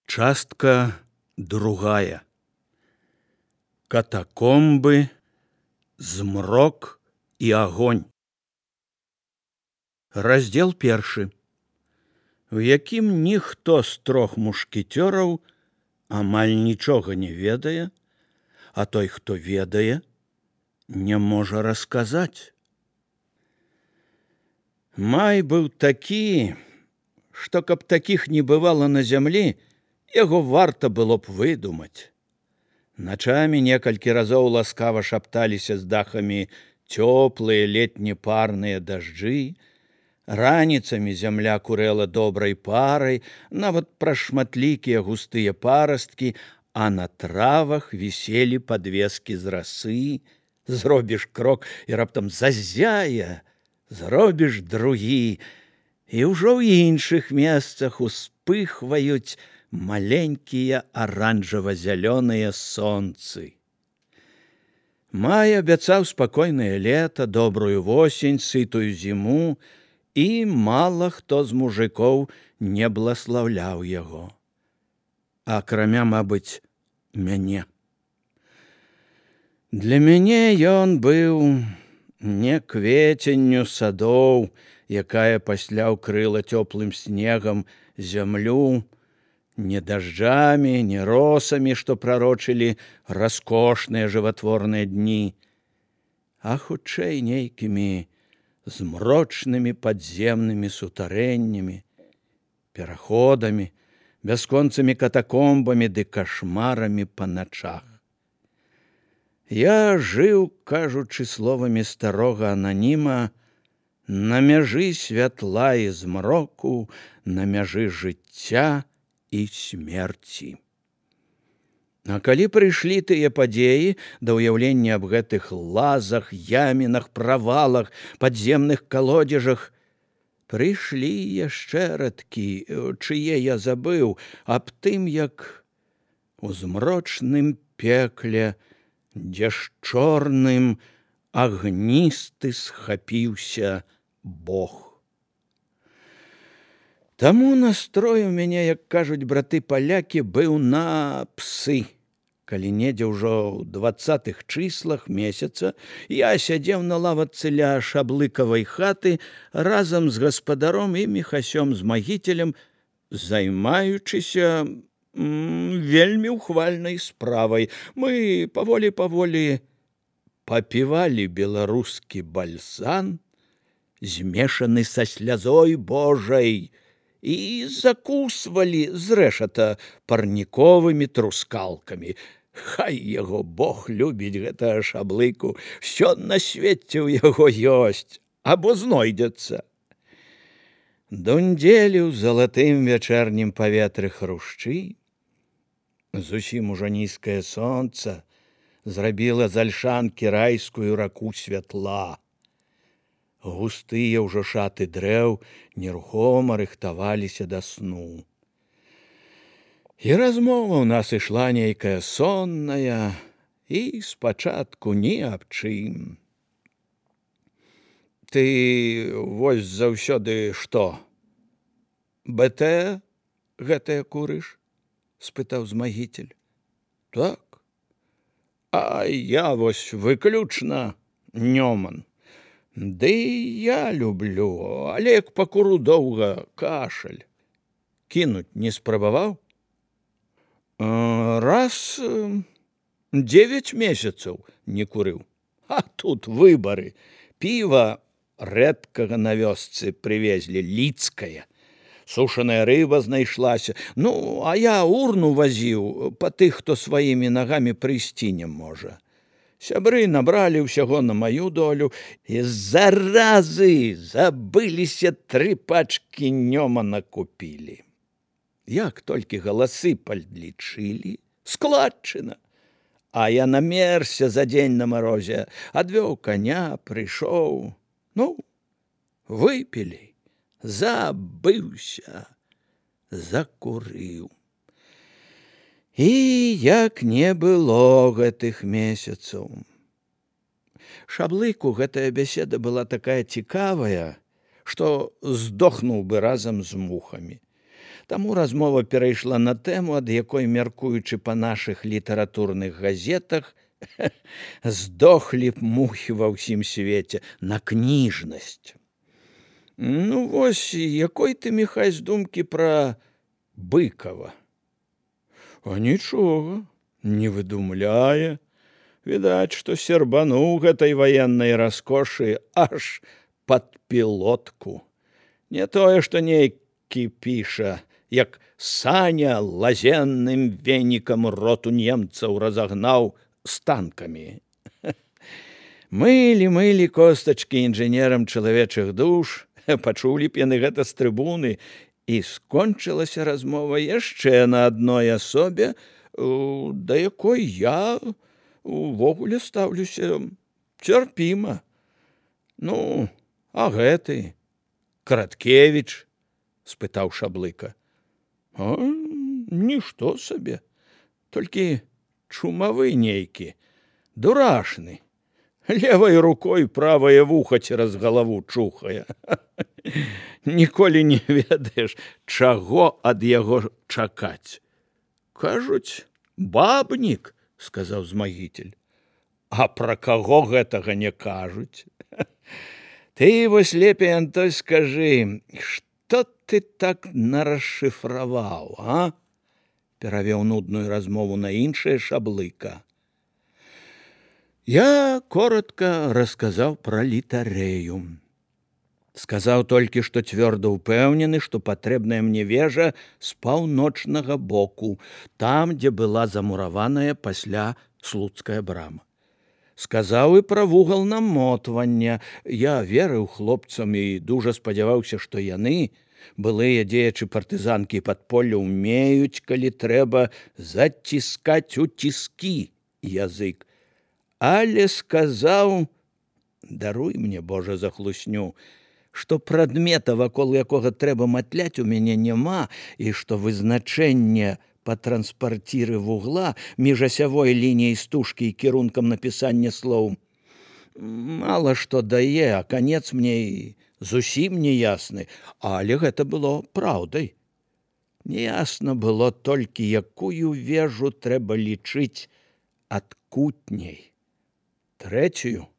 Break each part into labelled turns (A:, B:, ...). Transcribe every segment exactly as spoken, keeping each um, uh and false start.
A: Частка другая. Катакомбы, змрок і агонь. Раздзел першы, у якім ніхто з трох мушкецёраў амаль нічога не ведае, а той, хто ведае, не можа расказаць. Май быў такі, што каб такіх не бывала на зямлі, яго варта было б выдумаць. Начамі некалькі разоў ласкава шапталіся з дахамі цёплыя летне-парныя дажджы, раніцамі зямля курэла добрай парай, нават пра шматлікія густыя парасткі, а на травах віселі падвескі з расы. Зробіш крок і раптам зазяе, зробіш другі, і ўжо ў іншых месцах успыхваюць маленькія аранжава-зялёныя сонцы. Май абяцаў спакойнае лета, добрую восень, сытую зіму, і мала хто з мужикоў не бласлаўляў яго. Акрамя, мабыць, мяне. Для мяне ён быў не кветенню садоў, якая пасля ўкрыла цёплым снегам зямлю, не дажджамі, не росамі, што прарочылі раскошныя жыватворныя дні, а хутчэй нейкімі змрочнымі падземнымі сутарэннямі, пераходамі, бясконцымі катакомбамі ды кашмарамі па начах. Я жыў, кажучы словамі старога ананіма, на мяжы святла і змроку, на мяжы жыцця і смерці. А калі прыйшлі тыя падзеі да ўяўлення аб гэтых лазах, ямінах, правалах, падземных калодзежах, прыйшлі яшчэ радкі, чые я забыў, аб тым, як у змрочным пекле, дзе ж чорным агністы схапіўся Бог. Таму настрой у мяне, як кажуць браты-палякі, быў на псы. Калі недзе ўжо ў дваццатых чыслах месяца я сядзеў на лавацы ля шаблыкавай хаты разам з гаспадаром і Міхасём з магіцелем, займаючыся м, вельмі ўхвальнай справай. Мы паволі-паволі папівалі беларускі бальзан, змешаны са слязой Божай, і закусвалі зрэшата парніковымі трускалкамі. Хай яго Бог любіць гэтага шаблыку, всё на свеце ў яго ёсць, або знойдзецца. Дундзелі ў залатым вячэрнім паветры хрушчы, зусім ужо нізкае сонца зрабіла з альшанкі райскую раку святла. Густыя ўжо шаты дрэў нерухома рыхтаваліся да сну. І размова ў нас ішла нейкая сонная і спачатку ні аб чым. Ты вось заўсёды што? БТ гэтае курыш? Спытаў змагіцель. Так. А я вось выключна Нёман. Ды я люблю, але як пакуру доўга кашаль. Кінуць не спрабаваў? Раз дзевяць месяцаў не курыў. А тут выбары. Піва рэдкага на вёсцы прывезлі, ліцкае. Сушаная рыба знайшлася. Ну, а я урну вазіў па тых, хто сваімі нагамі прыйсці не можа. Сябры набралі ўсяго на маю долю, і заразы забыліся тры пачкі Нёмана купілі. Як толькі галасы падлічылі, складчына. А я намерся за дзень на марозе, адвёў каня, прыйшоў. Ну, выпілі, забыўся, закурыў. І як не было гэтых месяцаў. Шаблыку гэтая бяседа была такая цікавая, што здохнуў бы разам з мухамі. Таму размова перайшла на тэму, ад якой, мяркуючы па нашых літаратурных газетах, здохлі б мухі ва ўсім свеце, на кніжнасць. Ну вось, якой ты, Міхась, думкі пра Быкова? А нічога, не выдумляе. Відаць, што сербануў гэтай ваеннай раскошы аж пад пілотку. Не тое, што нейкі піша, як Саня лазенным венікам роту немцаў разагнаў з танкамі. Мылі, мылі костачкі інжынерам чалавечых душ, пачулі б яны гэта з трыбуны, і скончылася размова яшчэ на адной асобе, да якой я увогуле стаўлюся цярпіма. Ну, а гэты Караткевіч? Спытаў Шаблыка. А, нішто сабе, толькі чумавы нейкі, дурашны. Левай рукой правае вуха цераз галаву чухае. Ніколі не ведаеш, чаго ад яго чакаць. Кажуць, бабнік, сказаў Змагіцель. А пра каго гэтага не кажуць? Ты вось лепей, Антой, скажы, што ты так нарасшыфраваў, а? Перавёў нудную размову на іншае Шаблыка. Я коротко расказаў пра літарэю. Сказаў толькі, што цвёрда ўпэўнены, што патрэбная мне вежа з паўночнага боку, там, дзе была замураваная пасля слуцкая брама. Сказаў і пра вугал намотвання. Я верыў хлопцам і дужа спадзяваўся, што яны, былыя дзеячы партызанкі і падполля, умеюць, калі трэба, заціскаць у ціскі язык. Але сказаў, даруй мне, Божа, за хлусню, што прадмета, вакол якога трэба матляць, у мяне няма, і што вызначэнне па транспарціры вугла між асявой лініяй стужкі і кірункам напісання слоў мала што дае, а канец мне і зусім не ясны, але гэта было праўдай. Неясна было толькі, якую вежу трэба лічыць адкутняй. Трэцюю?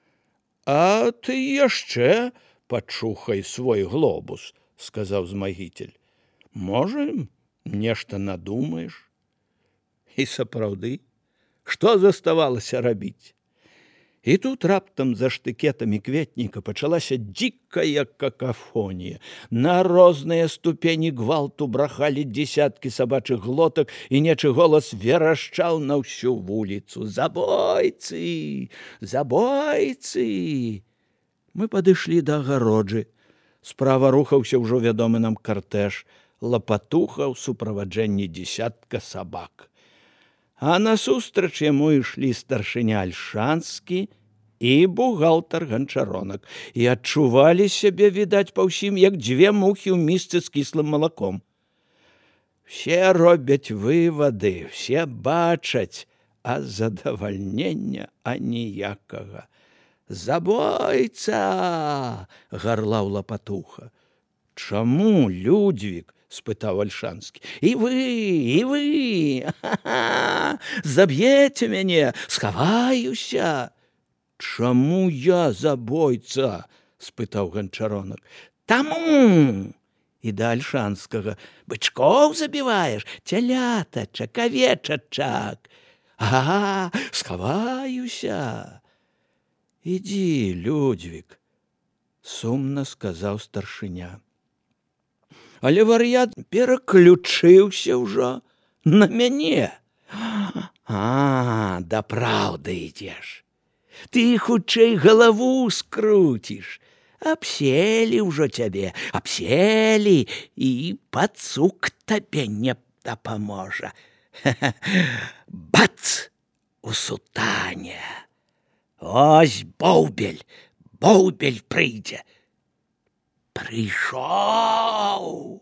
A: А ты яшчэ пачухай свой глобус, сказаў Змагіцель. Можа, нешта надумаеш? І сапраўды, што заставалася рабіць? І тут раптам за штыкетамі кветніка пачалася дзікая какафонія. На розныя ступені гвалту брахалі дзесяткі сабачых глотак, і нечы голас верашчаў на ўсю вуліцу. Забойцы! Забойцы! Мы падышлі да агароджы. Справа рухаўся ўжо вядомы нам картэж, лапатуха ў суправаджэнні дзесятка сабак. А насустрач яму ішлі старшыня Альшанскі і бухгалтар Ганчаронак, і адчувалі сябе, відаць, па ўсім, як дзве мухі ў місцы з кіслым малаком. Все робяць вывады, все бачаць, а задавальнення аніякага. Забойца! Гарлаў лапатуха. Чаму, Людвік? Спытаў Альшанскі. І вы, і вы! Ха-ха! Заб'еце мяне, схаваюся! Чаму я забойца? Спытаў Ганчаронак. Таму! І да Альшанскага. Бычкоў забіваеш, цялятачак, авечачак. Ага, схаваюся! Ідзі, Людвік, сумна сказаў старшыня. Але вар'ят пераключыўся ўжо на мяне. А, да праўды ідзеш. Ты хутчэй галаву скруціш. Абселі ўжо цябе, абселі, і пацук табе не дапаможа. Бац! У сутане. Ось Боўбель, Боўбель прыйдзе. Прыйшоў!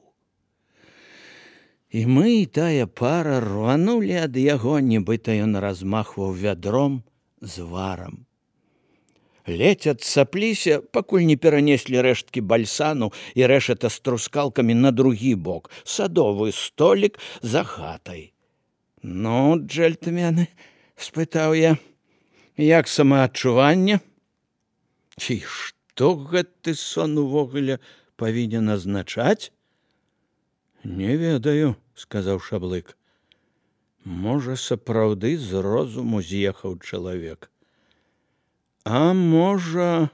A: І мы, і тая пара, рванулі ад яго, нібыта ён размахваў вядром з варам. Ледзь адсапліся, пакуль не перанеслі рэшткі бальсану і рэшата з трускалкамі на другі бок, садовы столік за хатай. Ну, джельтмены, спытаў я, як самаадчуванне? Ці што гэты сон увогуле павінен азначаць? Не ведаю, сказаў Шаблык. Можа, сапраўды з розуму з'ехаў чалавек. А можа,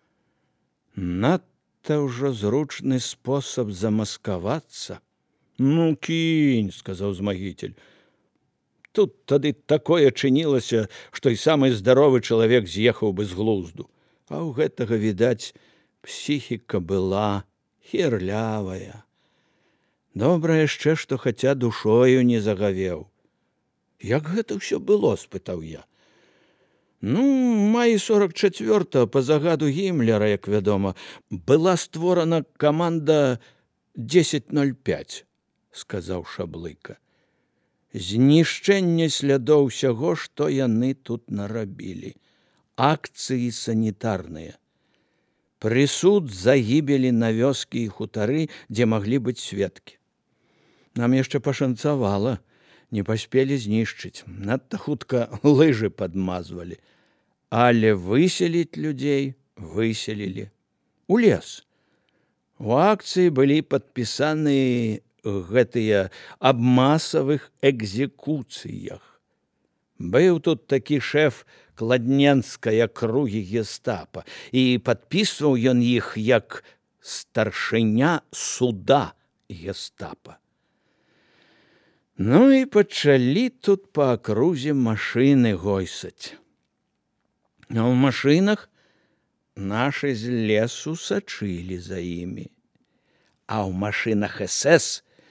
A: надта ўжо зручны спосаб замаскавацца? Ну, кінь, сказаў змагіцель. Тут тады такое чынілася, што і самы здаровы чалавек з'ехаў бы з глузду. А ў гэтага, відаць, псіхіка была хірлявая. Добра яшчэ, што хаця душою не загавеў. Як гэта ўсё было, спытаў я. Ну, маі сорок чацвёртага па загаду Гімлера, як вядома, была створана каманда дзесяць ноль пяць, сказаў Шаблыка. Знішчэнне слядоў усяго, што яны тут нарабілі. Акцыі санітарныя. Прысуд загібелі на вёскі і хутары, дзе маглі быць сведкі. Нам яшчэ пашанцавала. Не паспелі знішчыць, надта хутка лыжы падмазвалі. Але выселіць людзей выселілі. У лес. У акцыі былі падпісаны гэтыя аб масавых экзекуцыях. Быў тут такі шэф кладненскай акругі гестапа, і падпісваў ён іх як старшыня суда гестапа. Ну і пачалі тут па акрузе машыны гойсаць. А ў машынах нашы з лесу сачылі за імі. А ў машынах эс эс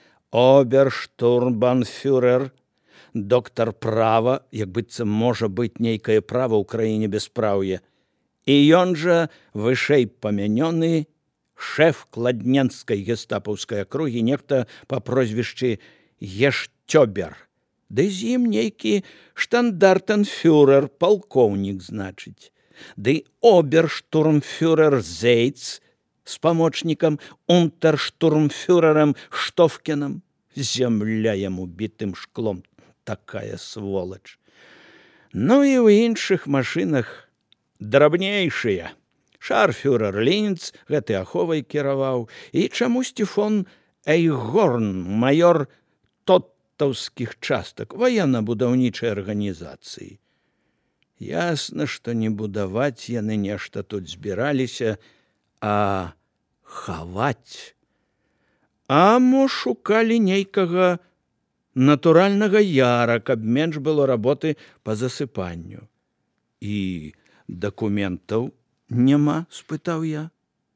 A: оберштурмбанфюрер, доктар права, як быццам можа быць нейкае права ў краіне бяспраўя, і ён жа вышэй памянёны шэф кладненскай гестапаўскай акругі, нехта па прозвішчы Гештёбер, ды з ім нейкі штандартенфюрер, палкоўнік, значыць, ды оберштурмфюрер Зейц з памочнікам унтерштурмфюрерам Штофкінам. Зямля яму бітым шклом, такая сволач. Ну і ў іншых машынах драбнейшыя. Шарфюрер Лінц, гэты аховай кіраваў, і чамусьці фон Эйхгорн, майор тоттаўскіх частак, ваенна-будаўнічай арганізацыі. Ясна, што не будаваць яны нешта тут збіраліся, а хаваць. А мо шукалі нейкага натуральнага яра, каб менш было работы па засыпанню. І дакументаў няма, спытаў я.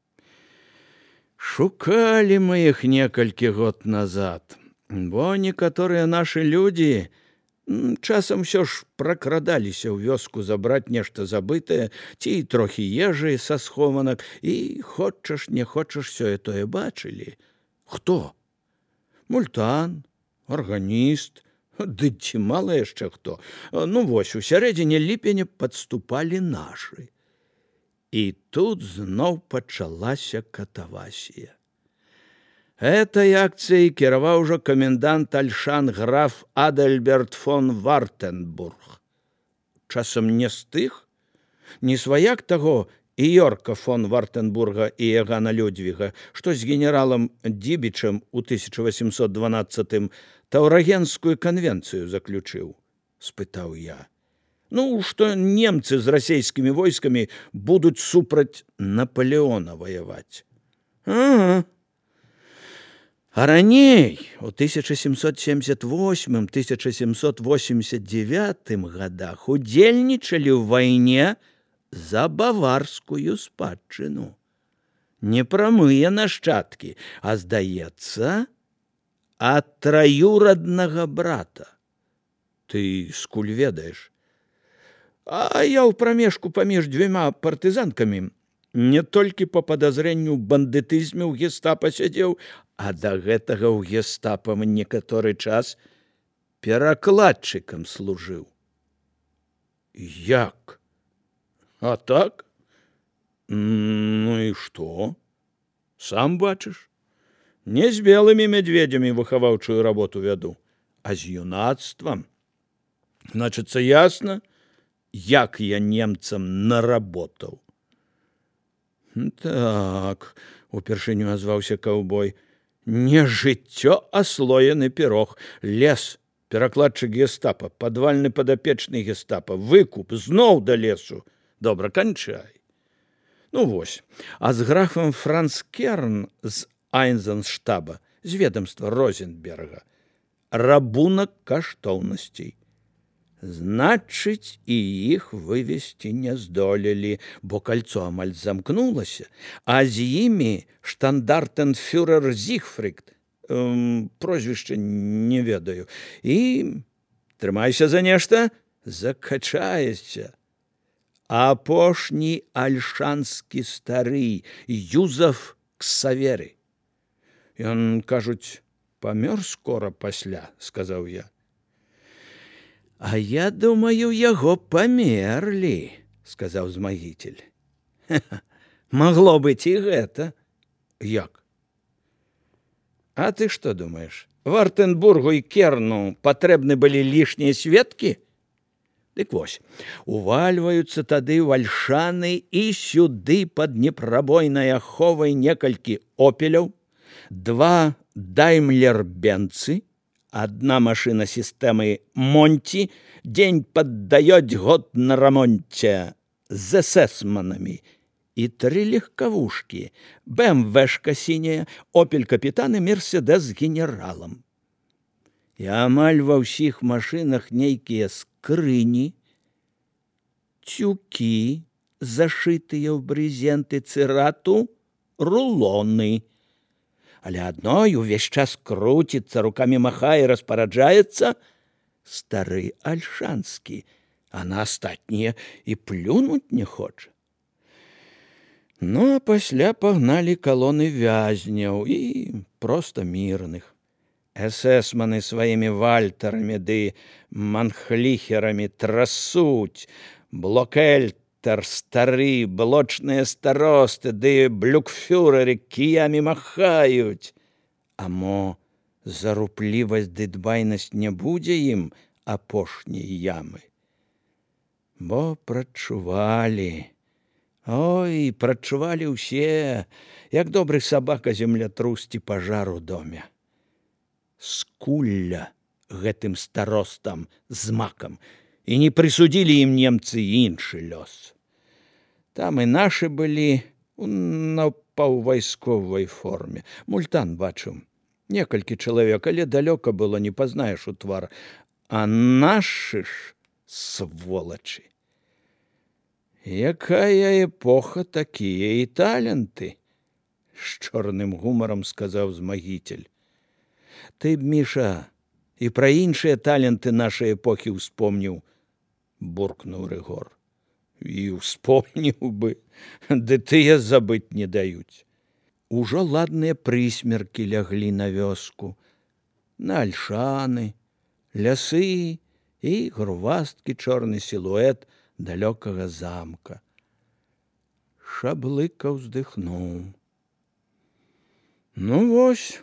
A: Шукалі мы іх некалькі год назад, бо некаторыя нашы людзі часам усё ж пракрадаліся ў вёску забраць нешта забытае ці трохі ежы са схованак, і хочаш, не хочаш, сёе-тое бачылі. Хто? Мультан, арганіст, ды ці мала яшчэ хто. Ну вось, у сярэдзіне ліпеня падступалі нашы. І тут зноў пачалася катавасія. Этой акцыяй кіраваў ужо камендант Альшан граф Адальберт фон Вартенбург. Часам не з тых, не сваяк таго Іорка фон Вартенбурга і Ягана Людвіга, што з генералам Дібічам у тысяча васемсот дванаццатым Таўрагенскую канвенцыю заключыў, спытаў я. Ну, што немцы з расейскімі войскамі будуць супраць Наполеона ваяваць. Ага. А раней, у тысяча сямсот семьдесят восьмым — тысяча семьсот восемьдесят девятым годах удзельнічалі ў вайне за баварскую спадчыну. Не прамыя нашчадкі, а, здаецца, ад траюраднага брата. Ты скуль ведаеш? А я ў прамежку паміж дзвюма партызанкамі не толькі па падазрэнню бандытызме ў гестапа сядзеў, а да гэтага ў гестапа некаторы час перакладчыкам служыў. Як? А так? Ну і што? Сам бачыш? Не з белымі мядзведзямі выхаваўчую работу вяду, а з юнацтвам. Значыцца, ясна, як я немцам наработаў. Так, упершыню азваўся каўбой. Не жыццё, а слоены пірог. Лес, перакладчык гестапа, падвальны падапечны гестапа, выкуп, зноў да лесу. Добра, канчай. Ну вось, а з графам Франц Керн з Айнзенштаба, з ведомства Розенберга, рабунак каштоўнасцей. Значыць, і іх вывесці не здолелі, бо кольцо амаль замкнулася, а з імі штандартенфюрер Зігфрід, эм, прозвішча не ведаю, і, трымайся за нешта, закачаешся. Апошні альшанскі стары Юзаф Ксаверы. Ён, кажуць, памёр скора пасля, сказаў я. А я думаю, яго памерлі, сказаў змагіцель. Магло быць і гэта. Як? А ты што думаеш? Вартенбургу і Керну патрэбны былі лішнія сведкі? Дык вось, увальваюцца тады ў Альшаны і сюды пад непрабойнай аховай некалькі опеляў, два даймлер-бенцы, одна машина системы Монти, день поддает, год на ремонте, з эсэсманами, и три легковушки, БМВшка синяя, Опель-капитан и Мерседес с генералом. И амаль ва ўсіх машинах нейкія скрыні, тюки, зашитые в брезенты церату, рулоны. Але адной увесь час круціцца, руками махае, распараджаецца стары альшанскі, а на астатнія і плюнуць не хоча. Ну, а пасля пагналі калоны вязняў і проста мірных. Эсэсманы сваімі вальтарамі ды манхліхерамі трасуць, блокельтер стары, блочныя старосты ды блюкфюреры кіямі махаюць. А мо за руплівасць ды дбайнасць не будзе ім апошняй ямы? Бо прачувалі. Ой, прачувалі ўсе, як добры сабака землятрус ці пажар у доме. Скулля гэтым старостам з макам, і не прысудзілі ім немцы іншы лёс. Там і нашы былі на паўвайсковай форме. Мультан бачыў, некалькі чалавек, але далёка было, не пазнаеш у твар. А нашы ж сволачы. Якая эпоха, такія і таленты, з чорным гумарам сказаў змагіцель. Ты б, Міша, і пра іншыя таленты нашай эпохі ўспомніў, буркнуў Рыгор. І ўспомніў бы, ды тыя забыць не даюць. Ужо ладныя прысмеркі ляглі на вёску, на Альшаны, лясы і грувасткі чорны сілуэт далёкага замка. Шаблыка ўздыхнуў. Ну вось,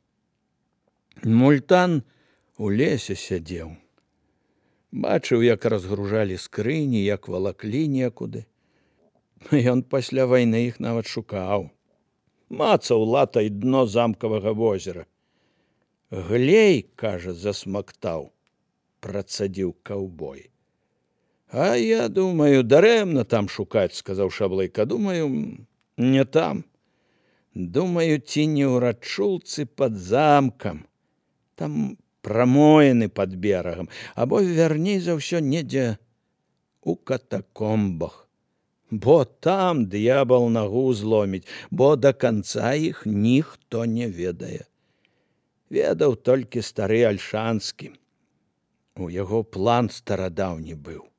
A: Мультан у лесе сядзеў. Бачыў, як разгружалі скрыні, як валаклі некуды. Ён пасля вайны іх нават шукаў. Мацаў латай дно замкавага возера. Глей, кажа, засмактаў, працадзіў каўбой. А я думаю, дарэмна там шукаць, сказаў Шаблыка. Думаю, не там. Думаю, ці не ў рачулцы пад замкам. Там прамоіны пад берагам, або, вярней за ўсё, недзе у катакомбах. Бо там д'ябал нагу зломіць, бо да канца іх ніхто не ведае. Ведаў толькі стары Альшанскі. У яго план старадаўні быў.